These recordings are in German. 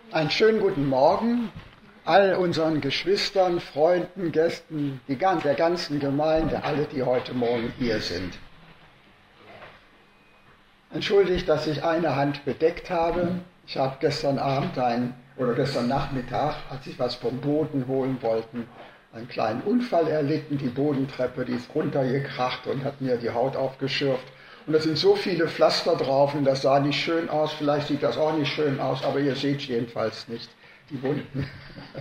Einen schönen guten Morgen all unseren Geschwistern, Freunden, Gästen, der ganzen Gemeinde, alle, die heute Morgen hier sind. Entschuldigt, dass ich eine Hand bedeckt habe. Ich habe gestern Nachmittag, als ich was vom Boden holen wollte, einen kleinen Unfall erlitten. Die Bodentreppe, die ist runtergekracht und hat mir die Haut aufgeschürft. Und da sind so viele Pflaster drauf und das sah nicht schön aus. Vielleicht sieht das auch nicht schön aus, aber ihr seht jedenfalls nicht die Wunden.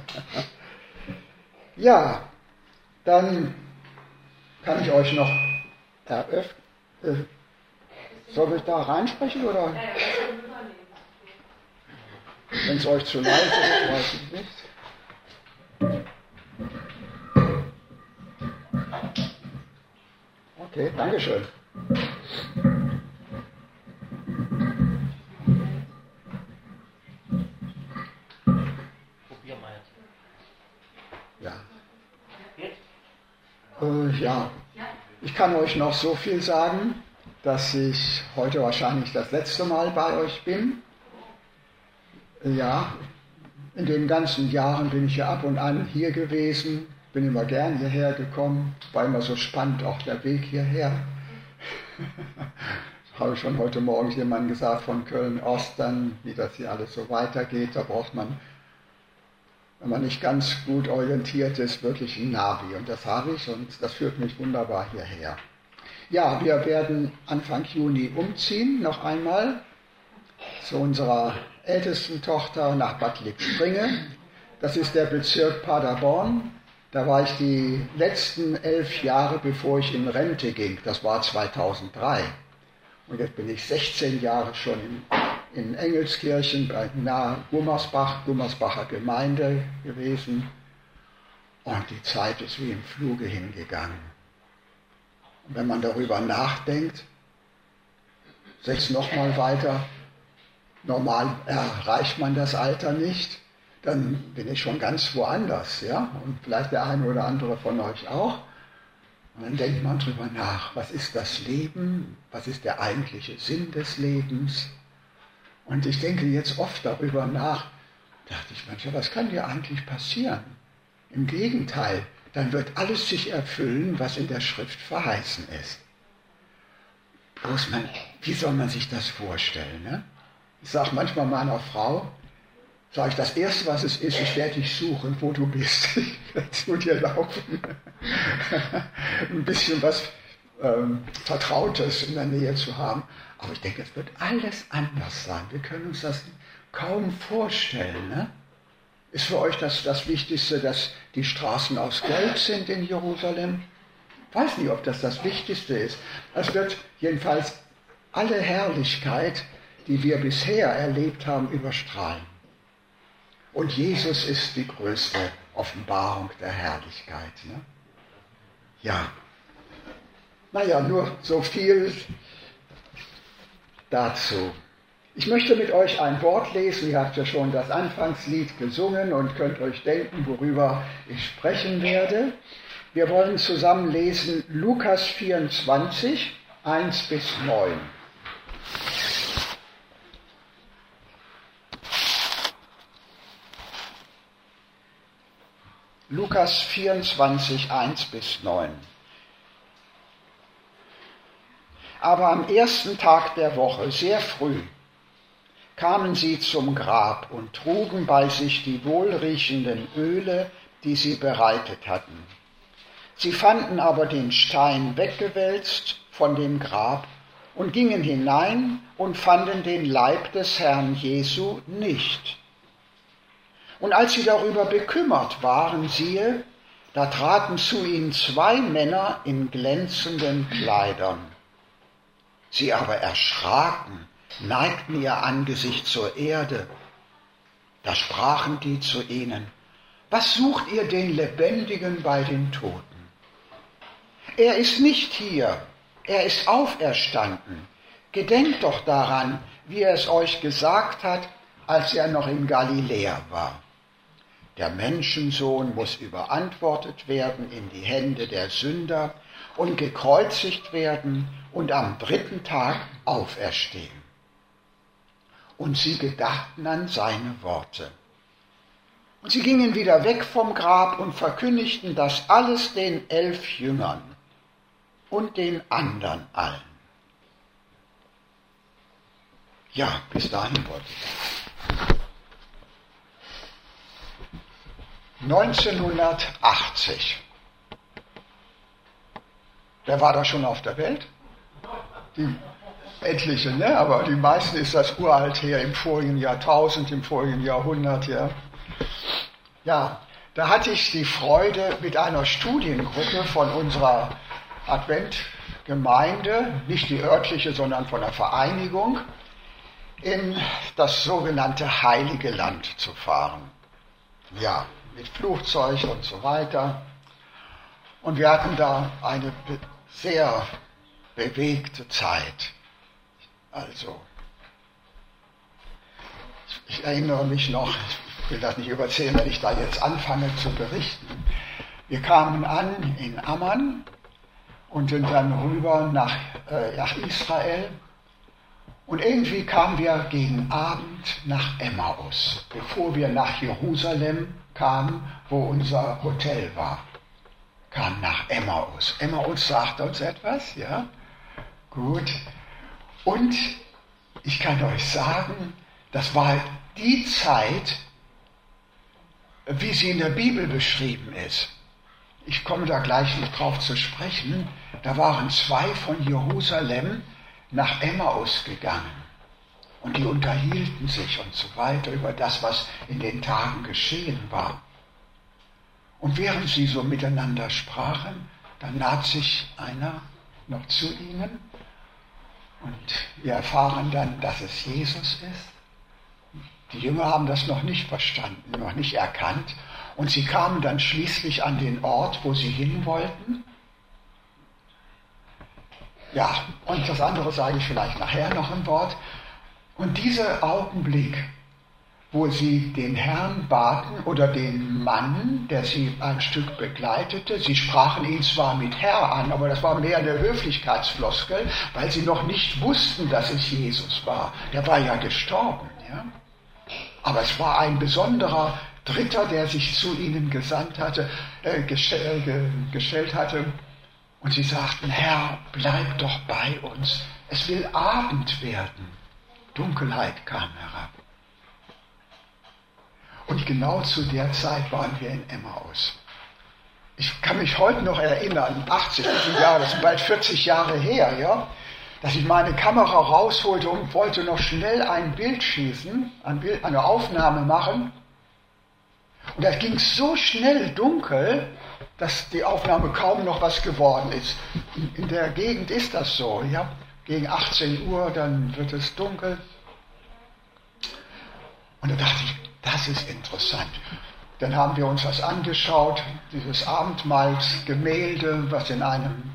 Ja, dann kann ich euch noch eröffnen. Soll ich da reinsprechen oder? Wenn es euch zu leise ist, weiß ich nicht. Okay, Dankeschön. Ja, ich kann euch noch so viel sagen, dass ich heute wahrscheinlich das letzte Mal bei euch bin. Ja, in den ganzen Jahren bin ich ja ab und an hier gewesen, bin immer gern hierher gekommen, war immer so spannend, auch der Weg hierher. Habe ich schon heute Morgen jemandem gesagt von Köln-Ost, wie das hier alles so weitergeht, da braucht man, wenn man nicht ganz gut orientiert ist, wirklich ein Navi. Und das habe ich und das führt mich wunderbar hierher. Ja, wir werden Anfang Juni umziehen, noch einmal, zu unserer ältesten Tochter nach Bad Lippspringe. Das ist der Bezirk Paderborn. Da war ich die letzten 11 Jahre, bevor ich in Rente ging. Das war 2003. Und jetzt bin ich 16 Jahre schon in Engelskirchen, nahe Gummersbacher Gemeinde gewesen. Und die Zeit ist wie im Fluge hingegangen. Und wenn man darüber nachdenkt, jetzt nochmal weiter, normal erreicht man das Alter nicht, dann bin ich schon ganz woanders, ja, und vielleicht der eine oder andere von euch auch. Und dann denkt man drüber nach, was ist das Leben, was ist der eigentliche Sinn des Lebens? Und ich denke jetzt oft darüber nach, dachte ich manchmal, was kann dir eigentlich passieren? Im Gegenteil, dann wird alles sich erfüllen, was in der Schrift verheißen ist. Bloß wie soll man sich das vorstellen? Ne? Ich sage manchmal meiner Frau, das Erste, was es ist, ich werde dich suchen, wo du bist. Ich werde zu dir laufen. Ein bisschen was Vertrautes in der Nähe zu haben. Aber ich denke, es wird alles anders sein. Wir können uns das kaum vorstellen. Ne? Ist für euch das Wichtigste, dass die Straßen aus Gold sind in Jerusalem? Ich weiß nicht, ob das Wichtigste ist. Es wird jedenfalls alle Herrlichkeit, die wir bisher erlebt haben, überstrahlen. Und Jesus ist die größte Offenbarung der Herrlichkeit. Ne? Ja. Naja, nur so viel dazu. Ich möchte mit euch ein Wort lesen. Ihr habt ja schon das Anfangslied gesungen und könnt euch denken, worüber ich sprechen werde. Wir wollen zusammen lesen Lukas 24, 1-9. Lukas 24, 1-9. Aber am ersten Tag der Woche, sehr früh, kamen sie zum Grab und trugen bei sich die wohlriechenden Öle, die sie bereitet hatten. Sie fanden aber den Stein weggewälzt von dem Grab und gingen hinein und fanden den Leib des Herrn Jesu nicht. Und als sie darüber bekümmert waren, siehe, da traten zu ihnen 2 Männer in glänzenden Kleidern. Sie aber erschraken, neigten ihr Angesicht zur Erde. Da sprachen die zu ihnen: Was sucht ihr den Lebendigen bei den Toten? Er ist nicht hier, er ist auferstanden. Gedenkt doch daran, wie er es euch gesagt hat, als er noch in Galiläa war. Der Menschensohn muss überantwortet werden in die Hände der Sünder und gekreuzigt werden und am 3. Tag auferstehen. und sie gedachten an seine Worte. Und sie gingen wieder weg vom Grab und verkündigten das alles den 11 Jüngern und den anderen allen. Ja, bis dahin wollte ich. 1980. Wer war da schon auf der Welt? Die etliche, ne? Aber die meisten ist das uralt her, im vorigen Jahrtausend, im vorigen Jahrhundert, ja. Ja, da hatte ich die Freude, mit einer Studiengruppe von unserer Adventgemeinde, nicht die örtliche, sondern von der Vereinigung, in das sogenannte Heilige Land zu fahren. Ja, mit Flugzeug und so weiter. Und wir hatten da eine sehr bewegte Zeit. Also, ich erinnere mich noch, ich will das nicht überzählen, wenn ich da jetzt anfange zu berichten. Wir kamen an in Amman und sind dann rüber nach Israel. Und irgendwie kamen wir gegen Abend nach Emmaus, bevor wir nach Jerusalem kamen, wo unser Hotel war. Kamen nach Emmaus. Emmaus sagt uns etwas, ja? Gut. Und ich kann euch sagen, das war die Zeit, wie sie in der Bibel beschrieben ist. Ich komme da gleich noch drauf zu sprechen. Da waren 2 von Jerusalem nach Emmaus gegangen. Und die unterhielten sich und so weiter über das, was in den Tagen geschehen war. Und während sie so miteinander sprachen, dann naht sich einer noch zu ihnen. Und wir erfahren dann, dass es Jesus ist. Die Jünger haben das noch nicht verstanden, noch nicht erkannt. Und sie kamen dann schließlich an den Ort, wo sie hin wollten. Ja, und das andere sage ich vielleicht nachher noch ein Wort. Und dieser Augenblick, wo sie den Herrn baten oder den Mann, der sie ein Stück begleitete, sie sprachen ihn zwar mit Herr an, aber das war mehr eine Höflichkeitsfloskel, weil sie noch nicht wussten, dass es Jesus war. Der war ja gestorben, ja. Aber es war ein besonderer Dritter, der sich zu ihnen gestellt hatte. Und sie sagten, Herr, bleib doch bei uns. Es will Abend werden. Dunkelheit kam herab. Und genau zu der Zeit waren wir in Emmaus. Ich kann mich heute noch erinnern, 80 Jahre, das sind bald 40 Jahre her, ja, dass ich meine Kamera rausholte und wollte noch schnell ein Bild schießen, eine Aufnahme machen. Und das ging so schnell dunkel, dass die Aufnahme kaum noch was geworden ist. In der Gegend ist das so, ja. Gegen 18 Uhr, dann wird es dunkel. Und da dachte ich, das ist interessant. Dann haben wir uns das angeschaut, dieses Abendmahlsgemälde, was in einem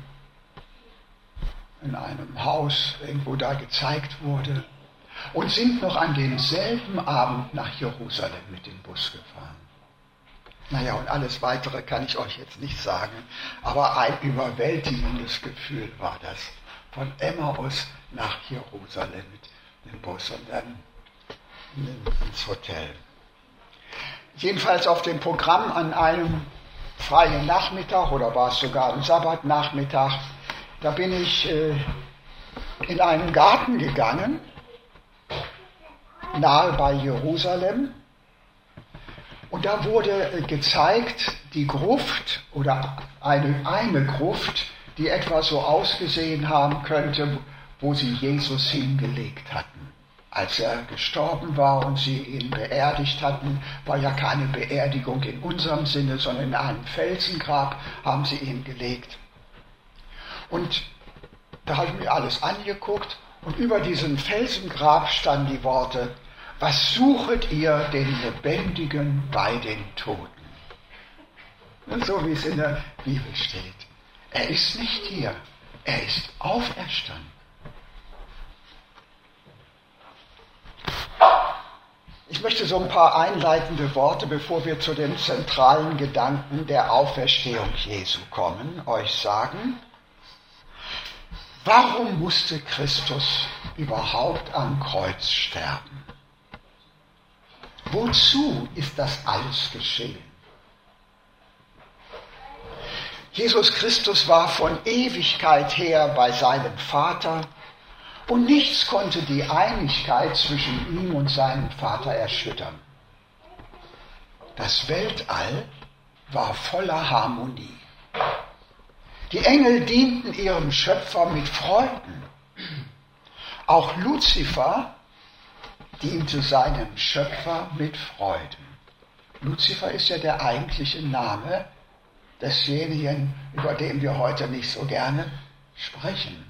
Haus irgendwo da gezeigt wurde. Und sind noch an demselben Abend nach Jerusalem mit dem Bus gefahren. Naja, und alles Weitere kann ich euch jetzt nicht sagen, aber ein überwältigendes Gefühl war das. Von Emmaus nach Jerusalem mit dem Bus und dann ins Hotel. Jedenfalls auf dem Programm an einem freien Nachmittag, oder war es sogar ein Sabbatnachmittag, da bin ich in einen Garten gegangen, nahe bei Jerusalem. Und da wurde gezeigt, die Gruft oder eine Gruft, die etwa so ausgesehen haben könnte, wo sie Jesus hingelegt hatten. Als er gestorben war und sie ihn beerdigt hatten, war ja keine Beerdigung in unserem Sinne, sondern in einem Felsengrab haben sie ihn gelegt. Und da habe ich mir alles angeguckt und über diesem Felsengrab standen die Worte, was suchet ihr den Lebendigen bei den Toten? Und so wie es in der Bibel steht. Er ist nicht hier, er ist auferstanden. Ich möchte so ein paar einleitende Worte, bevor wir zu den zentralen Gedanken der Auferstehung Jesu kommen, euch sagen. Warum musste Christus überhaupt am Kreuz sterben? wozu ist das alles geschehen? Jesus Christus war von Ewigkeit her bei seinem Vater und nichts konnte die Einigkeit zwischen ihm und seinem Vater erschüttern. Das Weltall war voller Harmonie. Die Engel dienten ihrem Schöpfer mit Freuden. Auch Luzifer diente seinem Schöpfer mit Freuden. Luzifer ist ja der eigentliche Name desjenigen, über den wir heute nicht so gerne sprechen.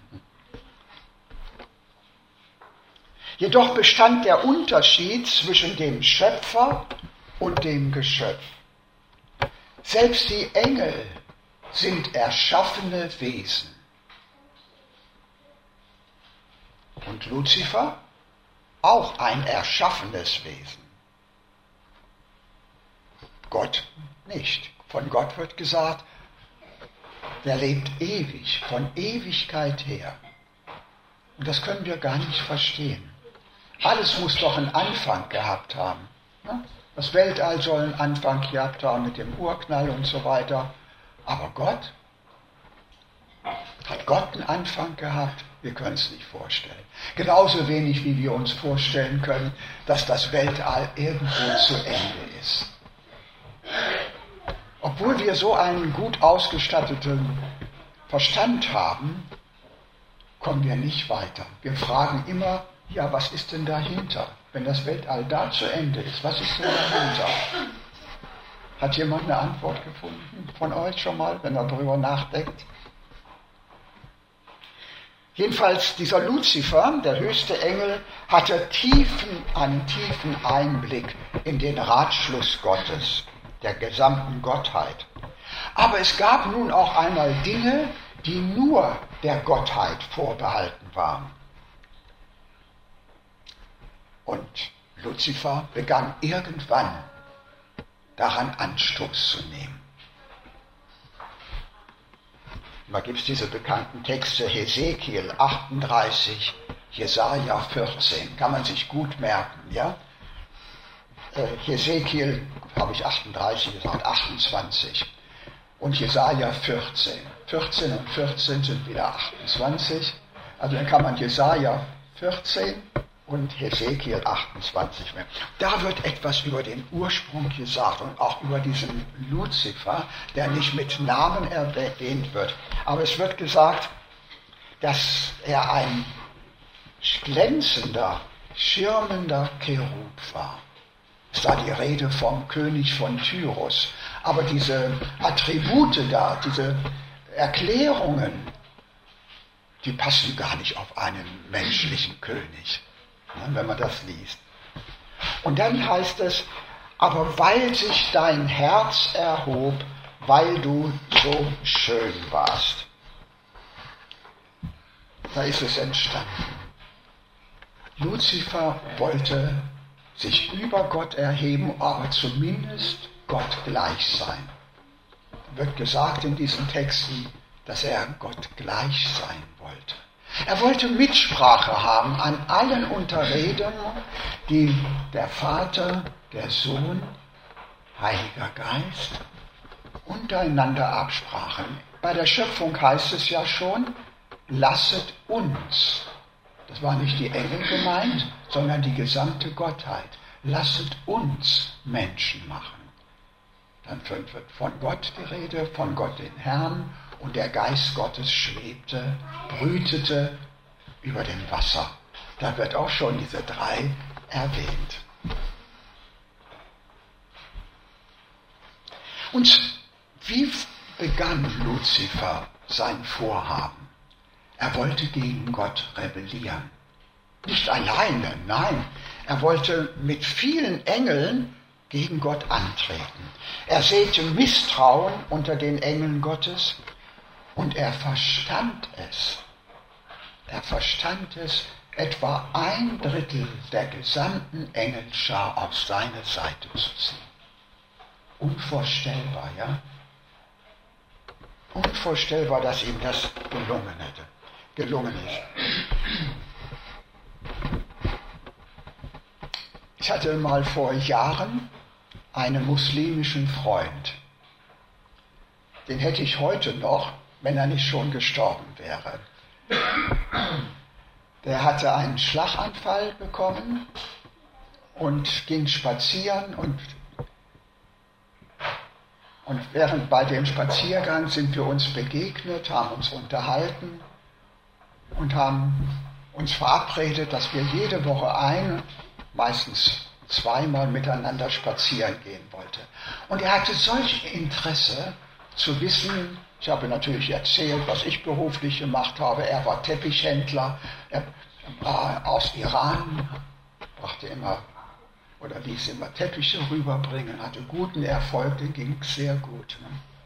Jedoch bestand der Unterschied zwischen dem Schöpfer und dem Geschöpf. Selbst die Engel sind erschaffene Wesen. Und Luzifer auch ein erschaffenes Wesen. Gott nicht. Von Gott wird gesagt, der lebt ewig, von Ewigkeit her. Und das können wir gar nicht verstehen. Alles muss doch einen Anfang gehabt haben. Das Weltall soll einen Anfang gehabt haben mit dem Urknall und so weiter. Aber Gott? Hat Gott einen Anfang gehabt? Wir können es nicht vorstellen. Genauso wenig, wie wir uns vorstellen können, dass das Weltall irgendwo zu Ende ist. Obwohl wir so einen gut ausgestatteten Verstand haben, kommen wir nicht weiter. Wir fragen immer, ja, was ist denn dahinter? Wenn das Weltall da zu Ende ist, was ist denn dahinter? Hat jemand eine Antwort gefunden von euch schon mal, wenn er darüber nachdenkt? Jedenfalls dieser Luzifer, der höchste Engel, hatte einen tiefen Einblick in den Ratschluss Gottes, der gesamten Gottheit. Aber es gab nun auch einmal Dinge, die nur der Gottheit vorbehalten waren. Und Luzifer begann irgendwann daran Anstoß zu nehmen. Da gibt es diese bekannten Texte, Hesekiel 38, Jesaja 14, kann man sich gut merken, ja? Hesekiel, habe ich 38 gesagt, 28 und Jesaja 14. 14 und 14 sind wieder 28, also dann kann man Jesaja 14 und Hesekiel 28 mehr. Da wird etwas über den Ursprung gesagt und auch über diesen Luzifer, der nicht mit Namen erwähnt wird. Aber es wird gesagt, dass er ein glänzender, schirmender Cherub war. Es war die Rede vom König von Tyrus. Aber diese Attribute da, diese Erklärungen, die passen gar nicht auf einen menschlichen König, wenn man das liest. Und dann heißt es, aber weil sich dein Herz erhob, weil du so schön warst. Da ist es entstanden. Luzifer wollte sich über Gott erheben, aber zumindest Gott gleich sein. Wird gesagt in diesen Texten, dass er Gott gleich sein wollte. Er wollte Mitsprache haben an allen Unterredungen, die der Vater, der Sohn, Heiliger Geist untereinander absprachen. Bei der Schöpfung heißt es ja schon, lasset uns. Das war nicht die Engel gemeint, sondern die gesamte Gottheit. Lasset uns Menschen machen. Dann wird von Gott die Rede, von Gott den Herrn, und der Geist Gottes schwebte, brütete über dem Wasser. Da wird auch schon diese drei erwähnt. Und wie begann Luzifer sein Vorhaben? Er wollte gegen Gott rebellieren. Nicht alleine, nein. Er wollte mit vielen Engeln gegen Gott antreten. Er säte Misstrauen unter den Engeln Gottes und er verstand es. Er verstand es, etwa 1/3 der gesamten Engelschar auf seine Seite zu ziehen. Unvorstellbar, ja? Unvorstellbar, dass ihm das gelungen ist. Ich hatte mal vor Jahren einen muslimischen Freund. Den hätte ich heute noch, wenn er nicht schon gestorben wäre. Der hatte einen Schlaganfall bekommen und ging spazieren und während bei dem Spaziergang sind wir uns begegnet, haben uns unterhalten und haben uns verabredet, dass wir jede Woche meistens zweimal miteinander spazieren gehen wollten. Und er hatte solch Interesse zu wissen, ich habe natürlich erzählt, was ich beruflich gemacht habe. Er war Teppichhändler, er war aus Iran, brachte immer oder ließ immer Teppiche rüberbringen, hatte guten Erfolg, dem ging es sehr gut.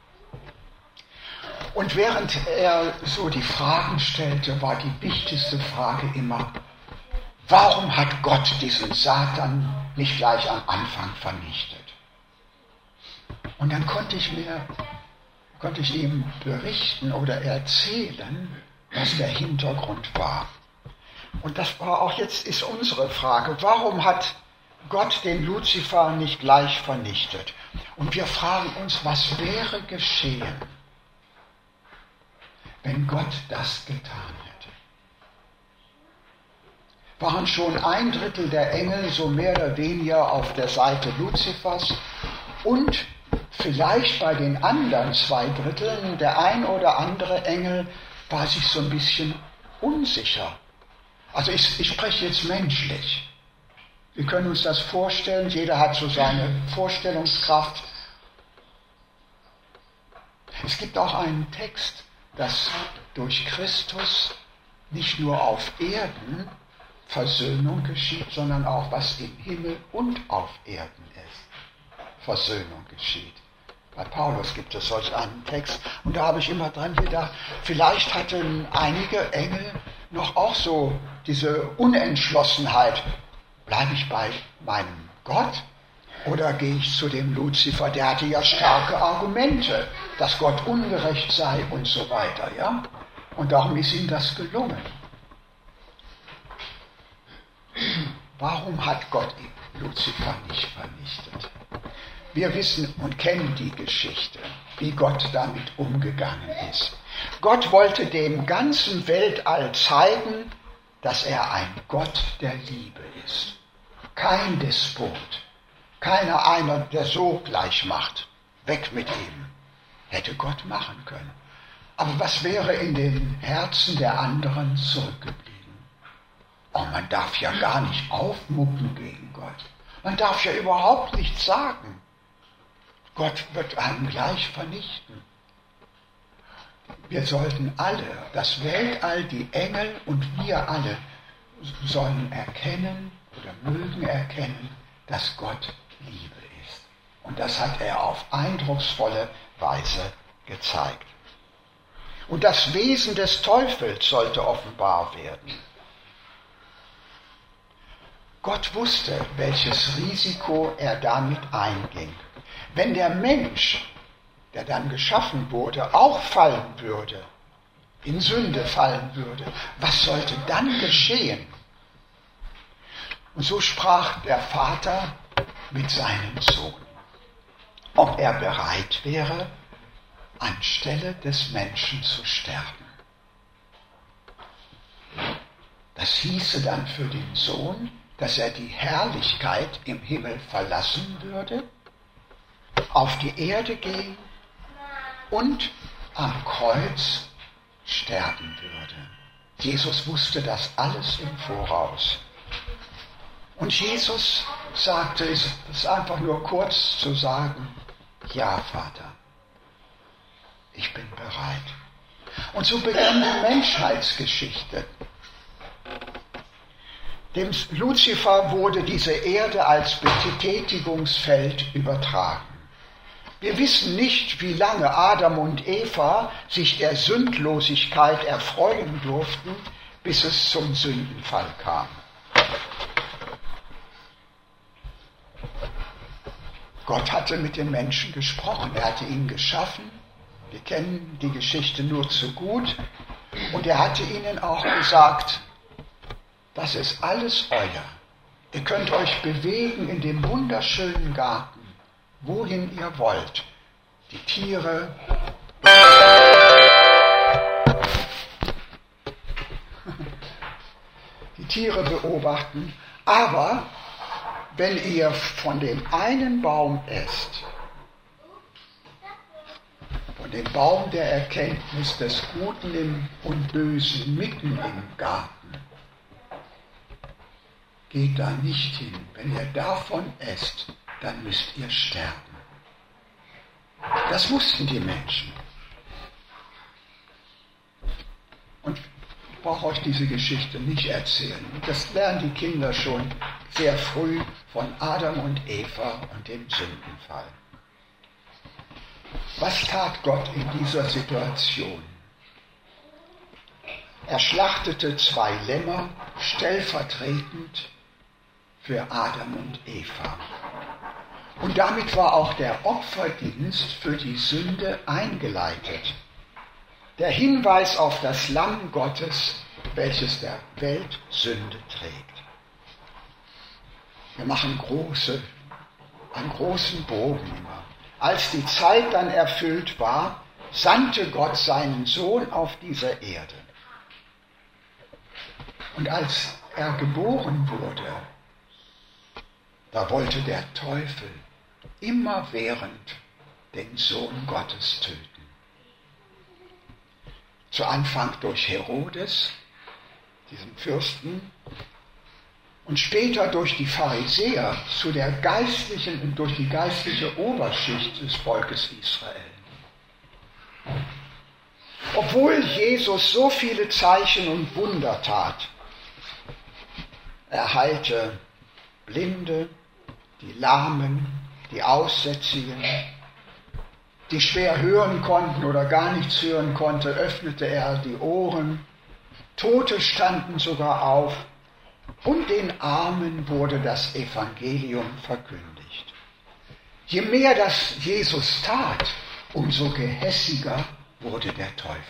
Und während er so die Fragen stellte, war die wichtigste Frage immer, warum hat Gott diesen Satan nicht gleich am Anfang vernichtet? Und dann konnte ich ihm berichten oder erzählen, was der Hintergrund war. Und das war auch jetzt ist unsere Frage, warum hat Gott den Luzifer nicht gleich vernichtet? Und wir fragen uns, was wäre geschehen, wenn Gott das getan hätte? Waren schon 1/3 der Engel so mehr oder weniger auf der Seite Luzifers und vielleicht bei den anderen 2/3, der ein oder andere Engel war sich so ein bisschen unsicher. Also ich spreche jetzt menschlich. Wir können uns das vorstellen, jeder hat so seine Vorstellungskraft. Es gibt auch einen Text, dass durch Christus nicht nur auf Erden Versöhnung geschieht, sondern auch was im Himmel und auf Erden ist. Versöhnung geschieht. Bei Paulus gibt es solch einen Text und da habe ich immer dran gedacht, vielleicht hatten einige Engel noch auch so diese Unentschlossenheit. Bleibe ich bei meinem Gott oder gehe ich zu dem Luzifer? Der hatte ja starke Argumente, dass Gott ungerecht sei und so weiter, ja? Und darum ist ihm das gelungen. Warum hat Gott Luzifer nicht vernichtet? Wir wissen und kennen die Geschichte, wie Gott damit umgegangen ist. Gott wollte dem ganzen Weltall zeigen, dass er ein Gott der Liebe ist. Kein Despot, einer, der so gleich macht. Weg mit ihm. Hätte Gott machen können. Aber was wäre in den Herzen der anderen zurückgeblieben? Oh, man darf ja gar nicht aufmucken gegen Gott. Man darf ja überhaupt nichts sagen. Gott wird einen gleich vernichten. Wir sollten alle, das Weltall, die Engel und wir alle, sollen erkennen oder mögen erkennen, dass Gott Liebe ist. Und das hat er auf eindrucksvolle Weise gezeigt. Und das Wesen des Teufels sollte offenbar werden. Gott wusste, welches Risiko er damit einging. Wenn der Mensch, der dann geschaffen wurde, auch fallen würde, in Sünde fallen würde, was sollte dann geschehen? Und so sprach der Vater mit seinem Sohn, ob er bereit wäre, anstelle des Menschen zu sterben. Das hieße dann für den Sohn, dass er die Herrlichkeit im Himmel verlassen würde, auf die Erde gehen und am Kreuz sterben würde. Jesus wusste das alles im Voraus. Und Jesus sagte, es ist einfach nur kurz zu sagen, ja, Vater, ich bin bereit. Und so begann die Menschheitsgeschichte. Dem Luzifer wurde diese Erde als Betätigungsfeld übertragen. Wir wissen nicht, wie lange Adam und Eva sich der Sündlosigkeit erfreuen durften, bis es zum Sündenfall kam. Gott hatte mit den Menschen gesprochen, er hatte ihn geschaffen. Wir kennen die Geschichte nur zu gut. Und er hatte ihnen auch gesagt, das ist alles euer. Ihr könnt euch bewegen in dem wunderschönen Garten, wohin ihr wollt. Die Tiere, beobachten. Aber wenn ihr von dem einen Baum esst, von dem Baum der Erkenntnis des Guten und Bösen mitten im Garten, geht da nicht hin. Wenn ihr davon esst, dann müsst ihr sterben. Das wussten die Menschen. Und ich brauche euch diese Geschichte nicht erzählen. Das lernen die Kinder schon sehr früh von Adam und Eva und dem Sündenfall. Was tat Gott in dieser Situation? Er schlachtete 2 Lämmer stellvertretend für Adam und Eva. Und damit war auch der Opferdienst für die Sünde eingeleitet. Der Hinweis auf das Lamm Gottes, welches der Welt Sünde trägt. Wir machen einen großen Bogen immer. Als die Zeit dann erfüllt war, sandte Gott seinen Sohn auf dieser Erde. Und als er geboren wurde, da wollte der Teufel immerwährend den Sohn Gottes töten. Zu Anfang durch Herodes, diesen Fürsten, und später durch die Pharisäer durch die geistliche Oberschicht des Volkes Israel. Obwohl Jesus so viele Zeichen und Wunder tat, er heilte Blinde, die Lahmen, die Aussätzigen, die schwer hören konnten oder gar nichts hören konnten, öffnete er die Ohren, Tote standen sogar auf und den Armen wurde das Evangelium verkündigt. Je mehr das Jesus tat, umso gehässiger wurde der Teufel.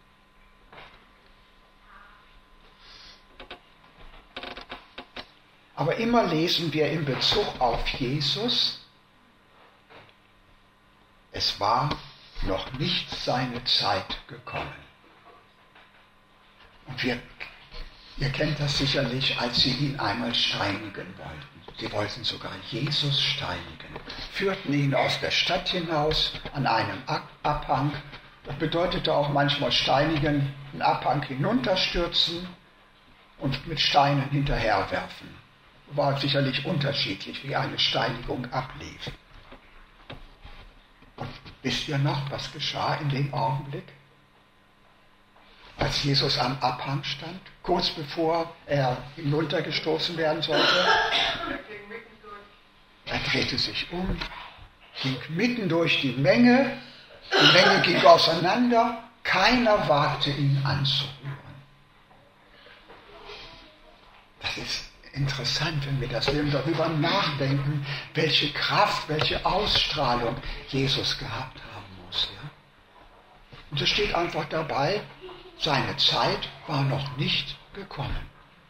Aber immer lesen wir in Bezug auf Jesus, es war noch nicht seine Zeit gekommen. Und ihr kennt das sicherlich, als sie ihn einmal steinigen wollten. Sie wollten sogar Jesus steinigen, führten ihn aus der Stadt hinaus an einem Abhang. Das bedeutete auch manchmal steinigen, einen Abhang hinunterstürzen und mit Steinen hinterherwerfen. War sicherlich unterschiedlich, wie eine Steinigung ablief. Und wisst ihr noch, was geschah in dem Augenblick? Als Jesus am Abhang stand, kurz bevor er hinuntergestoßen werden sollte, er drehte sich um, ging mitten durch die Menge ging auseinander, keiner wagte ihn anzurühren. Das ist interessant, wenn wir darüber nachdenken, welche Kraft, welche Ausstrahlung Jesus gehabt haben muss. Ja? Und es steht einfach dabei, seine Zeit war noch nicht gekommen.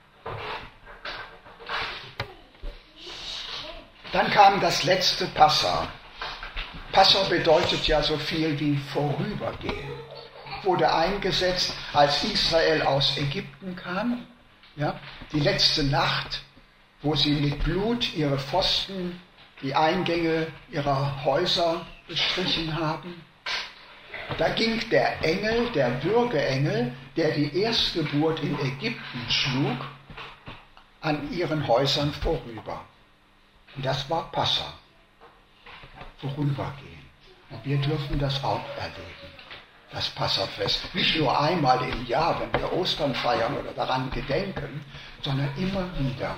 Dann kam das letzte Passa. Passa bedeutet ja so viel wie vorübergehen. Wurde eingesetzt, als Israel aus Ägypten kam. Ja, die letzte Nacht, wo sie mit Blut ihre Pfosten, die Eingänge ihrer Häuser bestrichen haben. Da ging der Engel, der Würgeengel, der die Erstgeburt in Ägypten schlug, an ihren Häusern vorüber. Und das war Passa. Vorübergehen. Und wir dürfen das auch erleben, das Passafest. Nicht nur einmal im Jahr, wenn wir Ostern feiern oder daran gedenken, sondern immer wieder.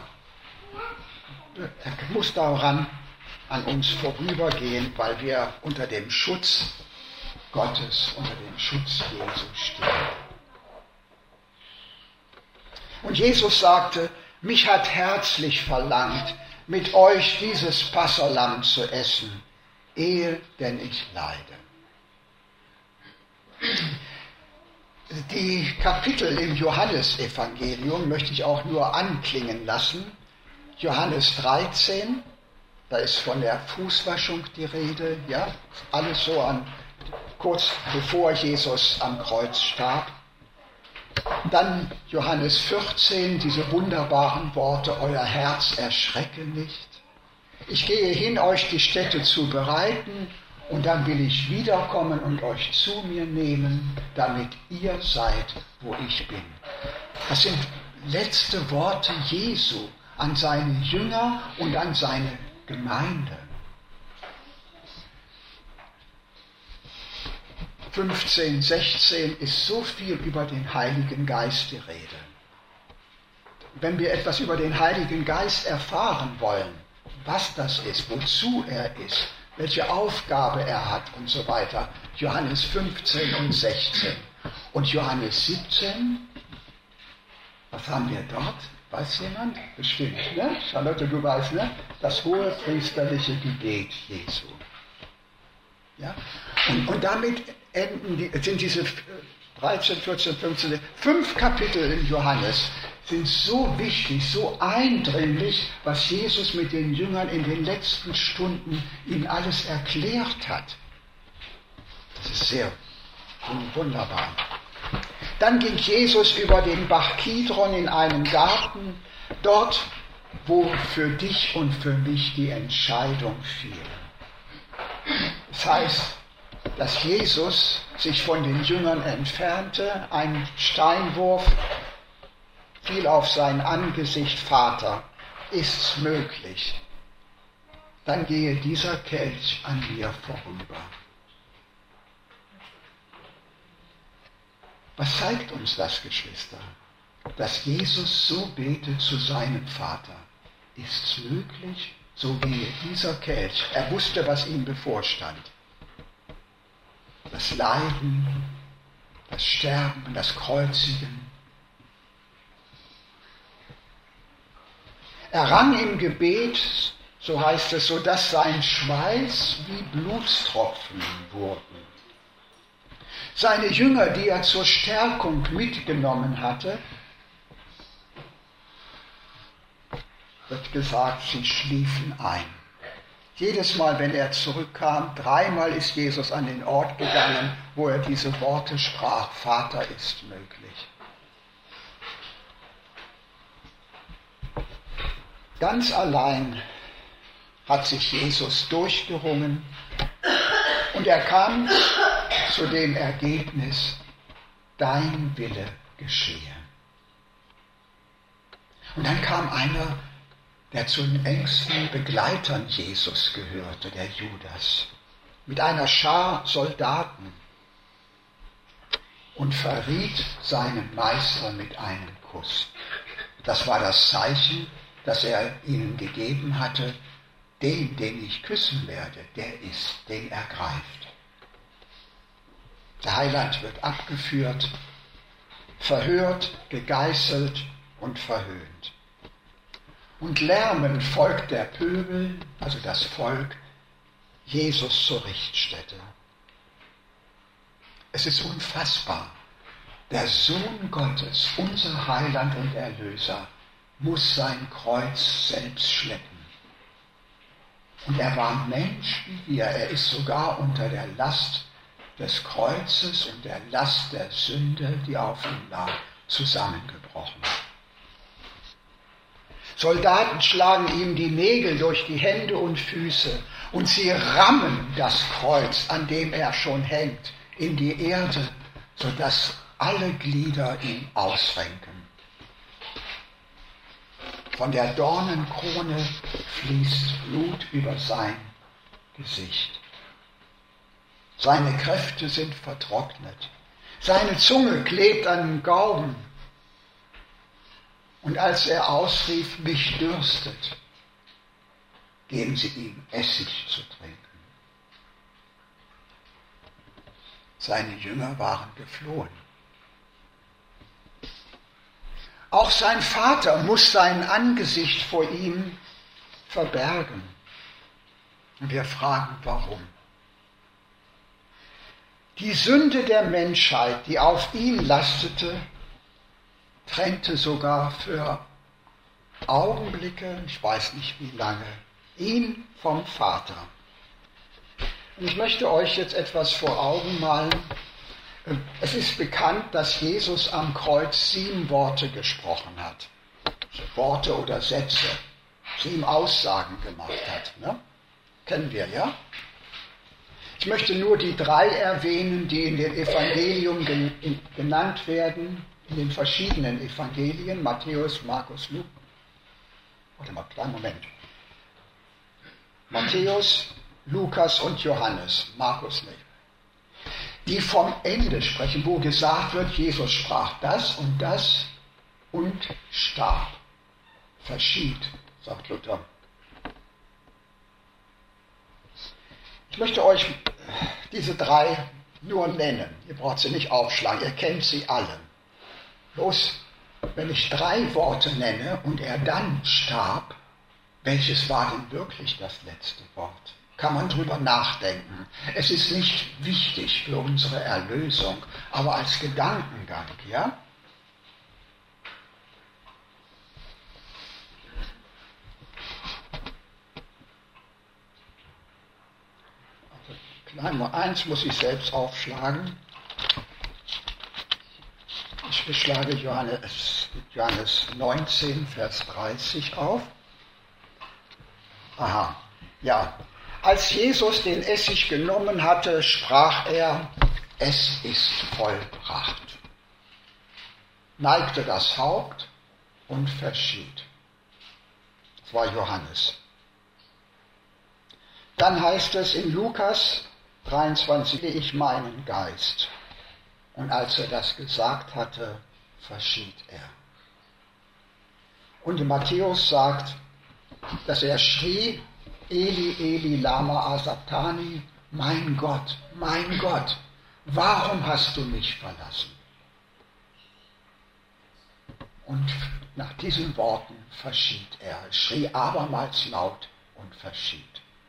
Er muss daran an uns vorübergehen, weil wir unter dem Schutz Gottes, unter dem Schutz Jesu stehen. Und Jesus sagte, mich hat herzlich verlangt, mit euch dieses Passalamm zu essen, ehe denn ich leide. Die Kapitel im Johannesevangelium möchte ich auch nur anklingen lassen. Johannes 13, da ist von der Fußwaschung die Rede, ja, alles so kurz bevor Jesus am Kreuz starb. Dann Johannes 14, diese wunderbaren Worte, euer Herz erschrecke nicht. Ich gehe hin, euch die Stätte zu bereiten, und dann will ich wiederkommen und euch zu mir nehmen, damit ihr seid, wo ich bin. Das sind letzte Worte Jesu an seine Jünger und an seine Gemeinde. 15, 16 ist so viel über den Heiligen Geist die Rede. Wenn wir etwas über den Heiligen Geist erfahren wollen, was das ist, wozu er ist, welche Aufgabe er hat und so weiter, Johannes 15 und 16. Und Johannes 17, was haben wir dort? Weiß jemand? Bestimmt, ne? Charlotte, du weißt, ne? Das hohe priesterliche Gebet Jesu. Ja? Und damit sind diese 13, 14, 15, 5 Kapitel in Johannes sind so wichtig, so eindringlich, was Jesus mit den Jüngern in den letzten Stunden ihnen alles erklärt hat. Das ist sehr wunderbar. Dann ging Jesus über den Bach Kidron in einen Garten, dort, wo für dich und für mich die Entscheidung fiel. Das heißt, dass Jesus sich von den Jüngern entfernte, ein Steinwurf fiel auf sein Angesicht, Vater, ist's möglich, dann gehe dieser Kelch an mir vorüber. Was zeigt uns das, Geschwister? Dass Jesus so betet zu seinem Vater. Ist's möglich, so gehe dieser Kelch. Er wusste, was ihm bevorstand. Das Leiden, das Sterben, das Kreuzigen. Er rang im Gebet, so heißt es, so dass sein Schweiß wie Blutstropfen wurden. Seine Jünger, die er zur Stärkung mitgenommen hatte, wird gesagt, sie schliefen ein. Jedes Mal, wenn er zurückkam, 3-mal ist Jesus an den Ort gegangen, wo er diese Worte sprach, Vater, ist möglich. Ganz allein hat sich Jesus durchgerungen und er kam zu dem Ergebnis, dein Wille geschehe. Und dann kam einer, der zu den engsten Begleitern Jesus gehörte, der Judas, mit einer Schar Soldaten und verriet seinen Meister mit einem Kuss. Das war das Zeichen, das er ihnen gegeben hatte, den ich küssen werde, der ist, den er greift. Der Heiland wird abgeführt, verhört, gegeißelt und verhöhnt. Und lärmend folgt der Pöbel, also das Volk, Jesus zur Richtstätte. Es ist unfassbar. Der Sohn Gottes, unser Heiland und Erlöser, muss sein Kreuz selbst schleppen. Und er war Mensch wie wir. Er ist sogar unter der Last des Kreuzes und der Last der Sünde, die auf ihm lag, zusammengebrochen. Soldaten schlagen ihm die Nägel durch die Hände und Füße und sie rammen das Kreuz, an dem er schon hängt, in die Erde, sodass alle Glieder ihn ausrenken. Von der Dornenkrone fließt Blut über sein Gesicht. Seine Kräfte sind vertrocknet. Seine Zunge klebt an den Gaumen. Und als er ausrief, mich dürstet, geben sie ihm Essig zu trinken. Seine Jünger waren geflohen. Auch sein Vater muss sein Angesicht vor ihm verbergen. Und wir fragen, warum? Die Sünde der Menschheit, die auf ihn lastete, trennte sogar für Augenblicke, ich weiß nicht wie lange, ihn vom Vater. Und ich möchte euch jetzt etwas vor Augen malen. Es ist bekannt, dass Jesus am Kreuz 7 Worte gesprochen hat. Worte oder Sätze, 7 Aussagen gemacht hat. Ne? Kennen wir, ja? Ich möchte nur die 3 erwähnen, die in den Evangelien genannt werden, in den verschiedenen Evangelien, Matthäus, Markus, Lukas. Warte mal, kleinen Moment. Matthäus, Lukas und Johannes, Markus nicht. Die vom Ende sprechen, wo gesagt wird, Jesus sprach das und starb. Verschied, sagt Luther. Ich möchte euch diese 3 nur nennen. Ihr braucht sie nicht aufschlagen, ihr kennt sie alle. Bloß, wenn ich 3 Worte nenne und er dann starb, welches war denn wirklich das letzte Wort? Kann man drüber nachdenken. Es ist nicht wichtig für unsere Erlösung, aber als Gedankengang, ja? Also, Nummer 1 muss ich selbst aufschlagen. Ich schlage Johannes 19, Vers 30 auf. Aha, ja. Als Jesus den Essig genommen hatte, sprach er, es ist vollbracht. Neigte das Haupt und verschied. Das war Johannes. Dann heißt es in Lukas 23, ich meinen Geist. Und als er das gesagt hatte, verschied er. Und Matthäus sagt, dass er schrie, Eli, Eli, lama asabtani, mein Gott, warum hast du mich verlassen? Und nach diesen Worten verschied er, schrie abermals laut und verschied.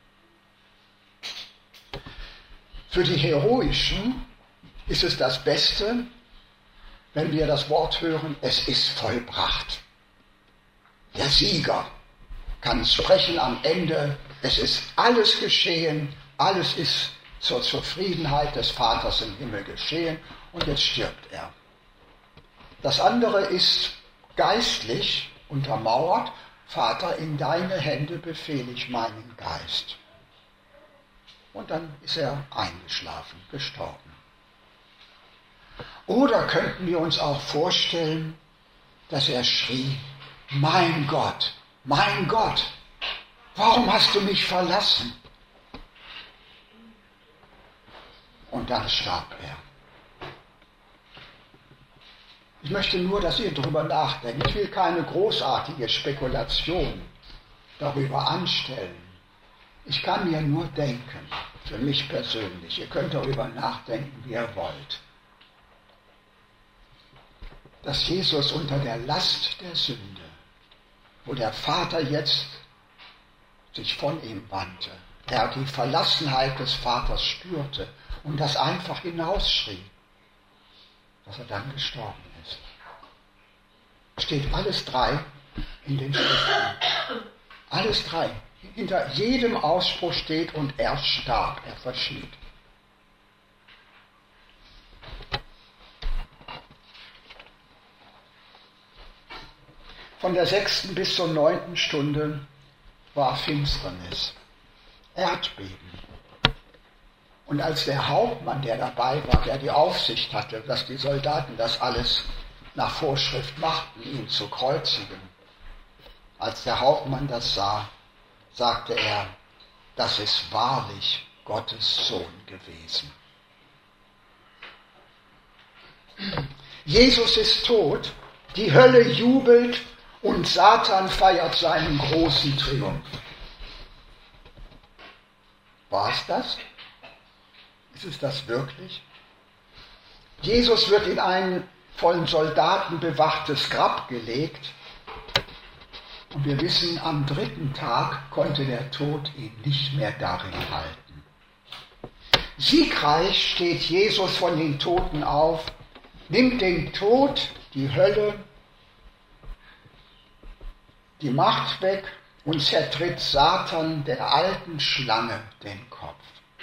Für die Heroischen ist es das Beste, wenn wir das Wort hören, es ist vollbracht. Der Sieger kann sprechen am Ende, es ist alles geschehen, alles ist zur Zufriedenheit des Vaters im Himmel geschehen und jetzt stirbt er. Das andere ist geistlich untermauert, Vater, in deine Hände befehle ich meinen Geist. Und dann ist er eingeschlafen, gestorben. Oder könnten wir uns auch vorstellen, dass er schrie, mein Gott, warum hast du mich verlassen? Und dann starb er. Ich möchte nur, dass ihr darüber nachdenkt. Ich will keine großartige Spekulation darüber anstellen. Ich kann mir nur denken, für mich persönlich, ihr könnt darüber nachdenken, wie ihr wollt, dass Jesus unter der Last der Sünde, wo der Vater jetzt sich von ihm wandte, er die Verlassenheit des Vaters spürte und das einfach hinausschrie, dass er dann gestorben ist. Steht alles 3 in den Schriften. Alles 3. Hinter jedem Ausspruch steht und er starb, er verschied. Von der 6. bis zur 9. Stunde war Finsternis, Erdbeben. Und als der Hauptmann, der dabei war, der die Aufsicht hatte, dass die Soldaten das alles nach Vorschrift machten, ihn zu kreuzigen, als der Hauptmann das sah, sagte er, das ist wahrlich Gottes Sohn gewesen. Jesus ist tot, die Hölle jubelt und Satan feiert seinen großen Triumph. War es das? Ist es das wirklich? Jesus wird in ein von Soldaten bewachtes Grab gelegt und wir wissen, am 3. Tag konnte der Tod ihn nicht mehr darin halten. Siegreich steht Jesus von den Toten auf, nimmt den Tod, die Hölle, die Macht weg und zertritt Satan, der alten Schlange, den Kopf.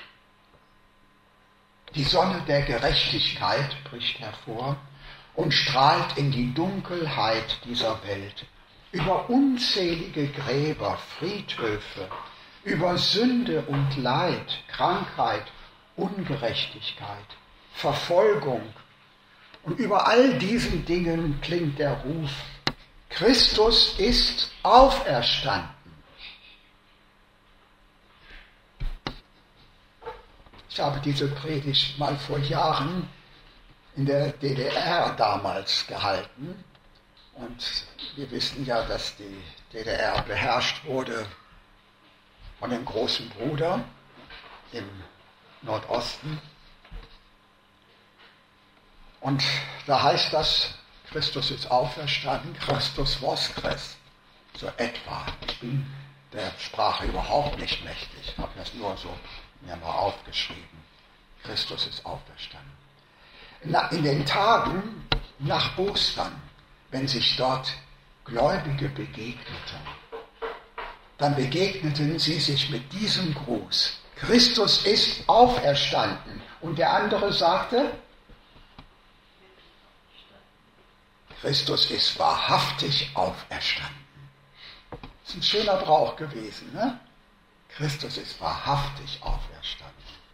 Die Sonne der Gerechtigkeit bricht hervor und strahlt in die Dunkelheit dieser Welt, über unzählige Gräber, Friedhöfe, über Sünde und Leid, Krankheit, Ungerechtigkeit, Verfolgung. Und über all diesen Dingen klingt der Ruf: Christus ist auferstanden. Ich habe diese Predigt mal vor Jahren in der DDR damals gehalten. Und wir wissen ja, dass die DDR beherrscht wurde von dem großen Bruder im Nordosten. Und da heißt das, Christus ist auferstanden, Christus voskres, so etwa. Ich bin der Sprache überhaupt nicht mächtig, ich habe das nur so mir mal aufgeschrieben. Christus ist auferstanden. In den Tagen nach Ostern, wenn sich dort Gläubige begegneten, dann begegneten sie sich mit diesem Gruß: Christus ist auferstanden. Und der andere sagte: Christus ist wahrhaftig auferstanden. Das ist ein schöner Brauch gewesen, ne? Christus ist wahrhaftig auferstanden.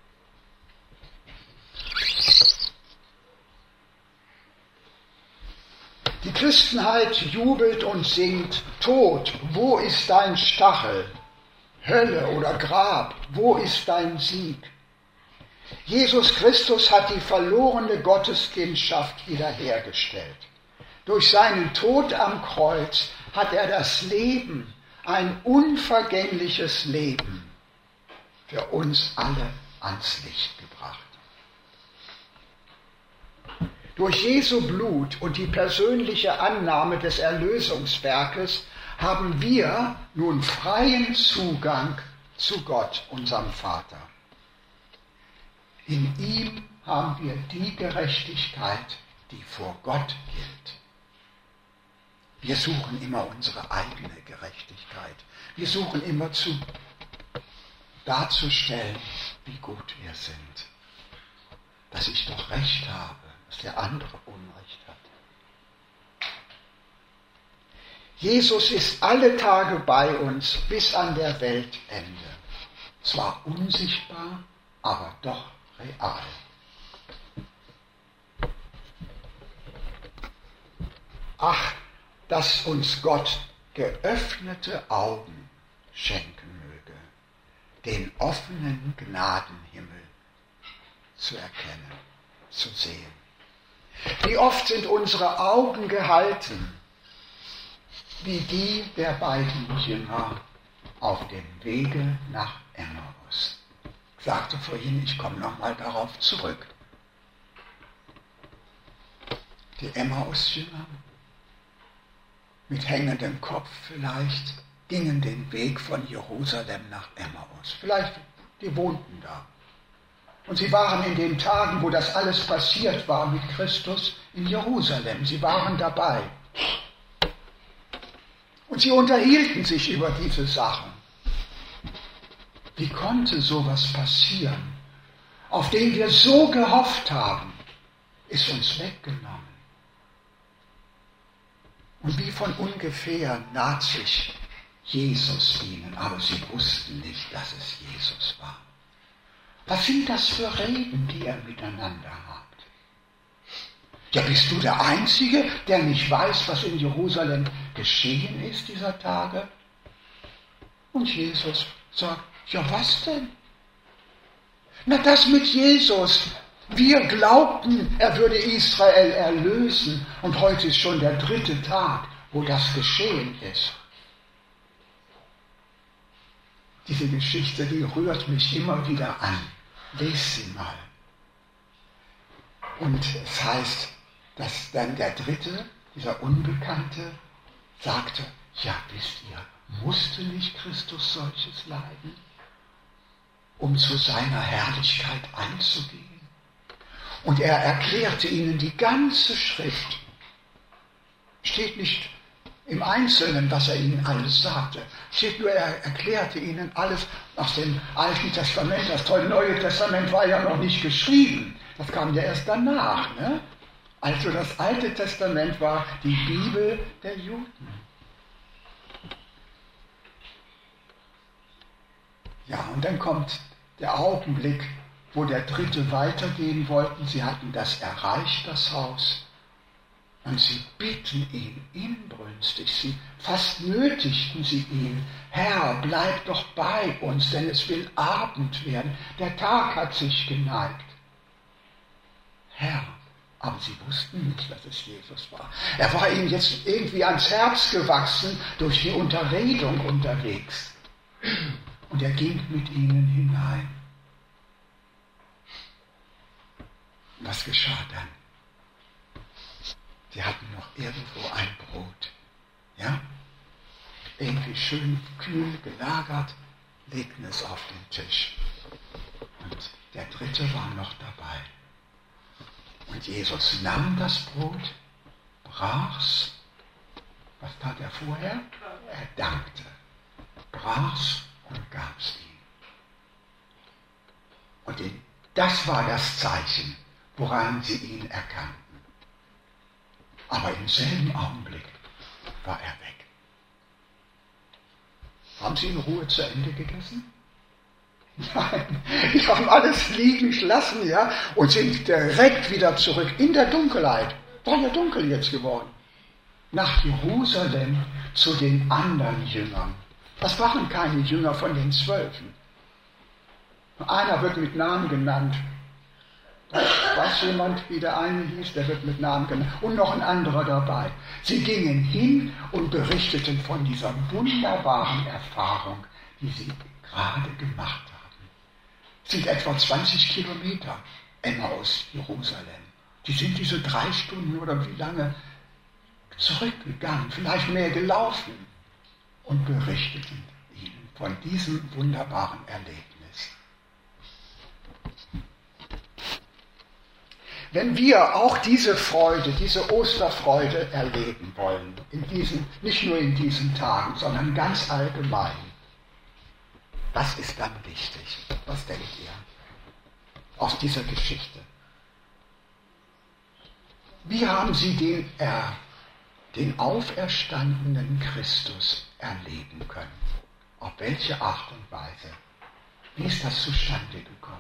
Die Christenheit jubelt und singt: Tod, wo ist dein Stachel? Hölle oder Grab, wo ist dein Sieg? Jesus Christus hat die verlorene Gotteskindschaft wiederhergestellt. Durch seinen Tod am Kreuz hat er das Leben, ein unvergängliches Leben, für uns alle ans Licht gebracht. Durch Jesu Blut und die persönliche Annahme des Erlösungswerkes haben wir nun freien Zugang zu Gott, unserem Vater. In ihm haben wir die Gerechtigkeit, die vor Gott gilt. Wir suchen immer unsere eigene Gerechtigkeit. Wir suchen immer darzustellen, wie gut wir sind. Dass ich doch Recht habe, dass der andere Unrecht hat. Jesus ist alle Tage bei uns bis an der Weltende. Zwar unsichtbar, aber doch real. Ach, dass uns Gott geöffnete Augen schenken möge, den offenen Gnadenhimmel zu erkennen, zu sehen. Wie oft sind unsere Augen gehalten, wie die der beiden Jünger auf dem Wege nach Emmaus. Ich sagte vorhin, ich komme nochmal darauf zurück. Die Emmaus-Jünger, mit hängendem Kopf vielleicht, gingen den Weg von Jerusalem nach Emmaus. Vielleicht, die wohnten da. Und sie waren in den Tagen, wo das alles passiert war mit Christus, in Jerusalem. Sie waren dabei. Und sie unterhielten sich über diese Sachen. Wie konnte sowas passieren? Auf den wir so gehofft haben, ist uns weggenommen. Und wie von ungefähr naht sich Jesus ihnen, aber sie wussten nicht, dass es Jesus war. Was sind das für Reden, die ihr miteinander habt? Ja, bist du der Einzige, der nicht weiß, was in Jerusalem geschehen ist dieser Tage? Und Jesus sagt: Ja, was denn? Na, das mit Jesus. Wir glaubten, er würde Israel erlösen. Und heute ist schon der 3. Tag, wo das geschehen ist. Diese Geschichte, die rührt mich immer wieder an. Lies sie mal. Und es heißt, dass dann der 3., dieser Unbekannte, sagte: Ja, wisst ihr, musste nicht Christus solches leiden, um zu seiner Herrlichkeit einzugehen? Und er erklärte ihnen die ganze Schrift. Steht nicht im Einzelnen, was er ihnen alles sagte. Steht nur, er erklärte ihnen alles aus dem Alten Testament. Das Neue Testament war ja noch nicht geschrieben. Das kam ja erst danach. Ne? Also das Alte Testament war die Bibel der Juden. Ja, und dann kommt der Augenblick, wo der Dritte weitergehen wollten. Sie hatten das erreicht, das Haus. Und sie bitten ihn inbrünstig, sie fast nötigten sie ihn, Herr, bleib doch bei uns, denn es will Abend werden, der Tag hat sich geneigt. Herr, aber sie wussten nicht, dass es Jesus war. Er war ihnen jetzt irgendwie ans Herz gewachsen, durch die Unterredung unterwegs. Und er ging mit ihnen hinein. Was geschah dann? Sie hatten noch irgendwo ein Brot, ja? Irgendwie schön kühl gelagert, legten es auf den Tisch. Und der Dritte war noch dabei. Und Jesus nahm das Brot, brach's. Was tat er vorher? Er dankte, brach's und gab's ihm. Und das war das Zeichen, woran sie ihn erkannten. Aber im selben Augenblick war er weg. Haben Sie in Ruhe zu Ende gegessen? Nein, die haben alles liegen lassen, ja, und sind direkt wieder zurück in der Dunkelheit. War ja dunkel jetzt geworden. Nach Jerusalem zu den anderen Jüngern. Das waren keine Jünger von den 12. Einer wird mit Namen genannt. Weiß jemand, wie der eine hieß? Der wird mit Namen genannt. Und noch ein anderer dabei. Sie gingen hin und berichteten von dieser wunderbaren Erfahrung, die sie gerade gemacht haben. Es sind etwa 20 Kilometer, Emmaus, Jerusalem. Die sind diese 3 Stunden oder wie lange zurückgegangen, vielleicht mehr gelaufen und berichteten ihnen von diesem wunderbaren Erlebnis. Wenn wir auch diese Freude, diese Osterfreude erleben wollen, nicht nur in diesen Tagen, sondern ganz allgemein, was ist dann wichtig? Was denkt ihr aus dieser Geschichte? Wie haben Sie den auferstandenen Christus erleben können? Auf welche Art und Weise? Wie ist das zustande gekommen?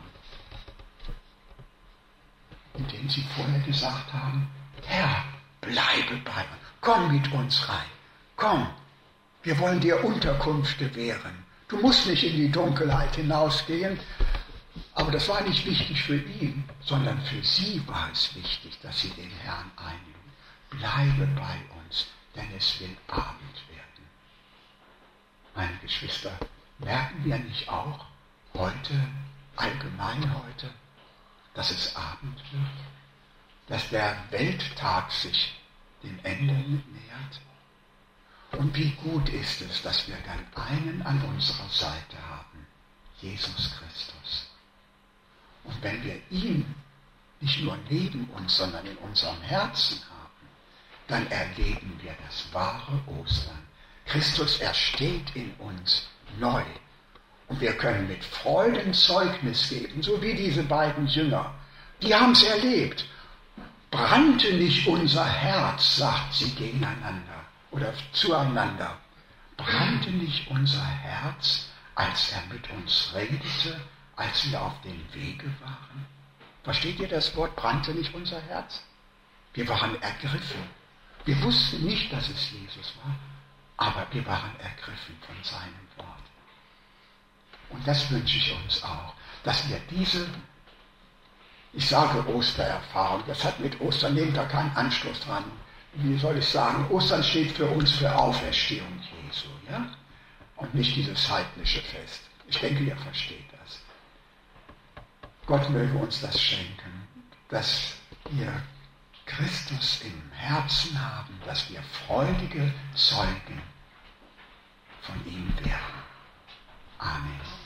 Indem sie vorher gesagt haben, Herr, bleibe bei uns, komm mit uns rein, komm, wir wollen dir Unterkunft gewähren. Du musst nicht in die Dunkelheit hinausgehen, aber das war nicht wichtig für ihn, sondern für sie war es wichtig, dass sie den Herrn einluden. Bleibe bei uns, denn es will Abend werden. Meine Geschwister, merken wir nicht auch heute, allgemein heute, dass es Abend wird, dass der Welttag sich dem Ende nähert. Und wie gut ist es, dass wir dann einen an unserer Seite haben, Jesus Christus. Und wenn wir ihn nicht nur neben uns, sondern in unserem Herzen haben, dann erleben wir das wahre Ostern. Christus ersteht in uns neu. Und wir können mit Freuden Zeugnis geben, so wie diese beiden Jünger. Die haben es erlebt. Brannte nicht unser Herz, sagt sie gegeneinander oder zueinander. Brannte nicht unser Herz, als er mit uns redete, als wir auf dem Wege waren? Versteht ihr das Wort, brannte nicht unser Herz? Wir waren ergriffen. Wir wussten nicht, dass es Jesus war, aber wir waren ergriffen von seinem Wort. Und das wünsche ich uns auch, dass wir diese, ich sage Ostererfahrung, das hat mit Ostern, nehmt da keinen Anstoß dran. Wie soll ich sagen, Ostern steht für uns für Auferstehung Jesu, ja? Und nicht dieses heidnische Fest. Ich denke, ihr versteht das. Gott möge uns das schenken, dass wir Christus im Herzen haben, dass wir freudige Zeugen von ihm werden. Amen.